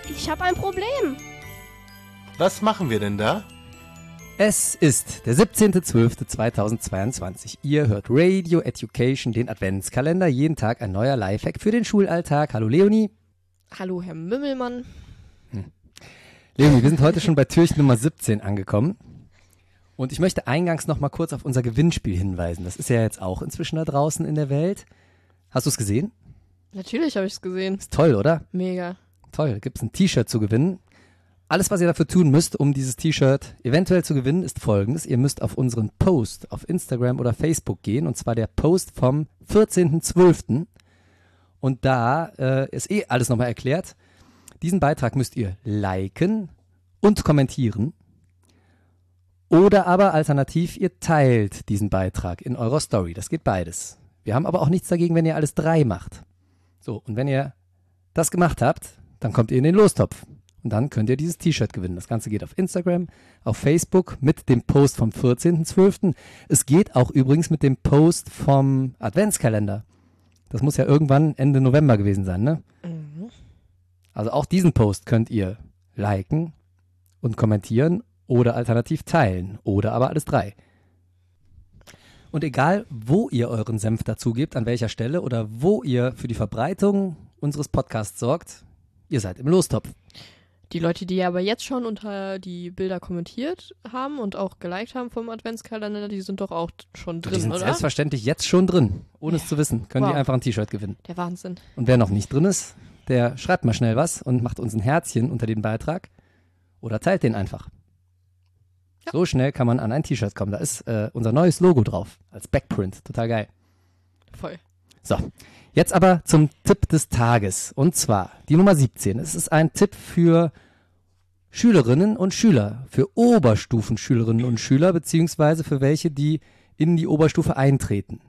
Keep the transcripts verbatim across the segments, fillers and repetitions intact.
ich habe ein Problem. Was machen wir denn da? Es ist der siebzehnter zwölfter zweitausendzweiundzwanzig. Ihr hört Radio Education, den Adventskalender. Jeden Tag ein neuer Lifehack für den Schulalltag. Hallo Leonie. Hallo Herr Mümmelmann. Hm. Leonie, wir sind heute schon bei Türchen Nummer siebzehn angekommen. Und ich möchte eingangs noch mal kurz auf unser Gewinnspiel hinweisen. Das ist ja jetzt auch inzwischen da draußen in der Welt. Hast du es gesehen? Natürlich habe ich es gesehen. Ist toll, oder? Mega. Toll, da gibt es ein T-Shirt zu gewinnen. Alles, was ihr dafür tun müsst, um dieses T-Shirt eventuell zu gewinnen, ist folgendes. Ihr müsst auf unseren Post auf Instagram oder Facebook gehen, und zwar der Post vom vierzehnten zwölften Und da äh, ist eh alles nochmal erklärt. Diesen Beitrag müsst ihr liken und kommentieren. Oder aber alternativ, ihr teilt diesen Beitrag in eurer Story. Das geht beides. Wir haben aber auch nichts dagegen, wenn ihr alles drei macht. So, und wenn ihr das gemacht habt, dann kommt ihr in den Lostopf. Und dann könnt ihr dieses T-Shirt gewinnen. Das Ganze geht auf Instagram, auf Facebook mit dem Post vom vierzehnten zwölften Es geht auch übrigens mit dem Post vom Adventskalender. Das muss ja irgendwann Ende November gewesen sein, ne? Mhm. Also auch diesen Post könnt ihr liken und kommentieren oder alternativ teilen. Oder aber alles drei. Und egal, wo ihr euren Senf dazu gebt, an welcher Stelle oder wo ihr für die Verbreitung unseres Podcasts sorgt, ihr seid im Lostopf. Die Leute, die aber jetzt schon unter die Bilder kommentiert haben und auch geliked haben vom Adventskalender, die sind doch auch schon drin, Die sind oder? selbstverständlich jetzt schon drin. Ohne Ja. es zu wissen, können Wow. die einfach ein T-Shirt gewinnen. Der Wahnsinn. Und wer noch nicht drin ist, der schreibt mal schnell was und macht uns ein Herzchen unter den Beitrag oder teilt den einfach. Ja. So schnell kann man an ein T-Shirt kommen. Da ist äh, unser neues Logo drauf, als Backprint. Total geil. Voll. So, jetzt aber zum Tipp des Tages. Und zwar die Nummer siebzehn. Es ist ein Tipp für Schülerinnen und Schüler, für Oberstufenschülerinnen und Schüler, beziehungsweise für welche, die in die Oberstufe eintreten.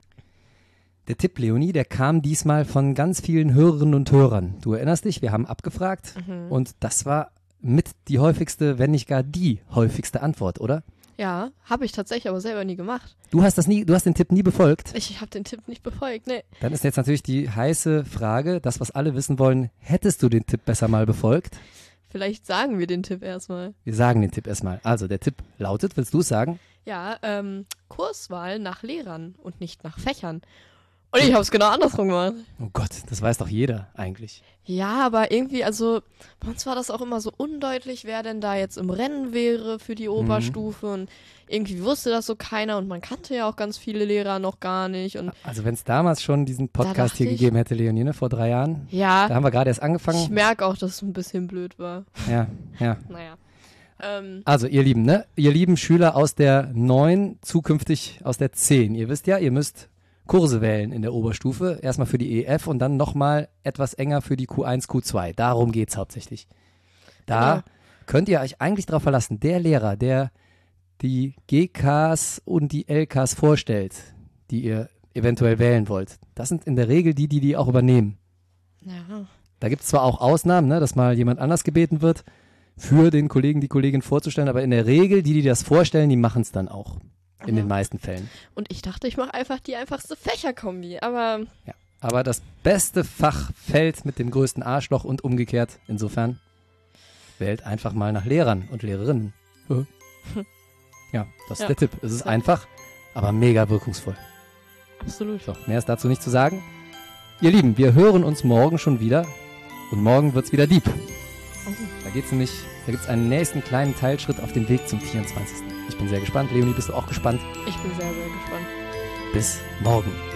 Der Tipp, Leonie, der kam diesmal von ganz vielen Hörerinnen und Hörern. Du erinnerst dich, wir haben abgefragt Mhm. und das war mit die häufigste, wenn nicht gar die häufigste Antwort, oder? Ja, habe ich tatsächlich aber selber nie gemacht. Du hast das nie, du hast den Tipp nie befolgt. Ich habe den Tipp nicht befolgt, nee. Dann ist jetzt natürlich die heiße Frage, das, was alle wissen wollen, hättest du den Tipp besser mal befolgt? Vielleicht sagen wir den Tipp erstmal. Wir sagen den Tipp erstmal. Also, der Tipp lautet, willst du es sagen? Ja, ähm, Kurswahl nach Lehrern und nicht nach Fächern. Und ich habe es genau andersrum gemacht. Oh Gott, das weiß doch jeder eigentlich. Ja, aber irgendwie, also bei uns war das auch immer so undeutlich, wer denn da jetzt im Rennen wäre für die Oberstufe. Und irgendwie wusste das so keiner und man kannte ja auch ganz viele Lehrer noch gar nicht. Und Also wenn es damals schon diesen Da Podcast dachte hier ich- gegeben hätte, Leonine, vor drei Jahren, da ja, haben wir gerade erst ich angefangen. merke auch, dass es ein bisschen blöd war. Ja, ja. Naja. Ähm, Also ihr Lieben, ne? Ihr lieben Schüler aus der neun, zukünftig aus der zehn. Ihr wisst ja, ihr müsst Kurse wählen in der Oberstufe. Erstmal für die E F und dann nochmal etwas enger für die Q eins, Q zwei. Darum geht's hauptsächlich. Da Genau. könnt ihr euch eigentlich darauf verlassen, der Lehrer, der die G Ks und die L Ks vorstellt, die ihr eventuell wählen wollt, das sind in der Regel die, die die auch übernehmen. ja. Da gibt es zwar auch Ausnahmen, ne, dass mal jemand anders gebeten wird, für den Kollegen, die Kollegin vorzustellen, aber in der Regel, die, die das vorstellen, die machen es dann auch. In Aha. den meisten Fällen. Und ich dachte, ich mache einfach die einfachste Fächerkombi, aber Ja. Aber das beste Fach fällt mit dem größten Arschloch und umgekehrt. Insofern wählt einfach mal nach Lehrern und Lehrerinnen. Hä? Ja, das ist Ja. der Tipp. Es ist Ja. einfach, aber mega wirkungsvoll. absolut. So, mehr ist dazu nicht zu sagen. Ihr Lieben, wir hören uns morgen schon wieder. Und morgen wird's wieder deep. Da geht's nämlich, da gibt's einen nächsten kleinen Teilschritt auf dem Weg zum vierundzwanzigsten Ich bin sehr gespannt. Leonie, bist du auch gespannt? Ich bin sehr, sehr gespannt. Bis morgen.